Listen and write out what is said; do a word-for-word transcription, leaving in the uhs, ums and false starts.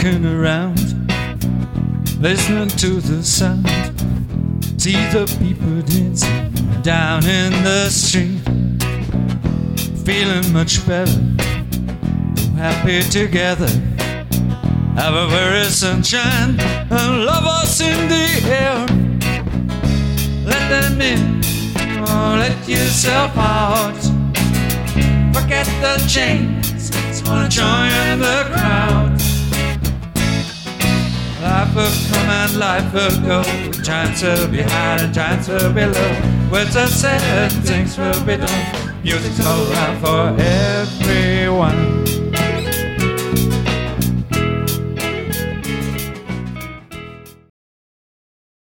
walking around, listening to the sound. See the people dancing down in the street, feeling much better, happy together. Have a very sunshine and lovers in the air. Let them in, or let yourself out. Forget the chains, just wanna join the crowd. Life will come and life will go. Chance will be high and chance will be low. Words are said and things will be done. Music's all around for everyone.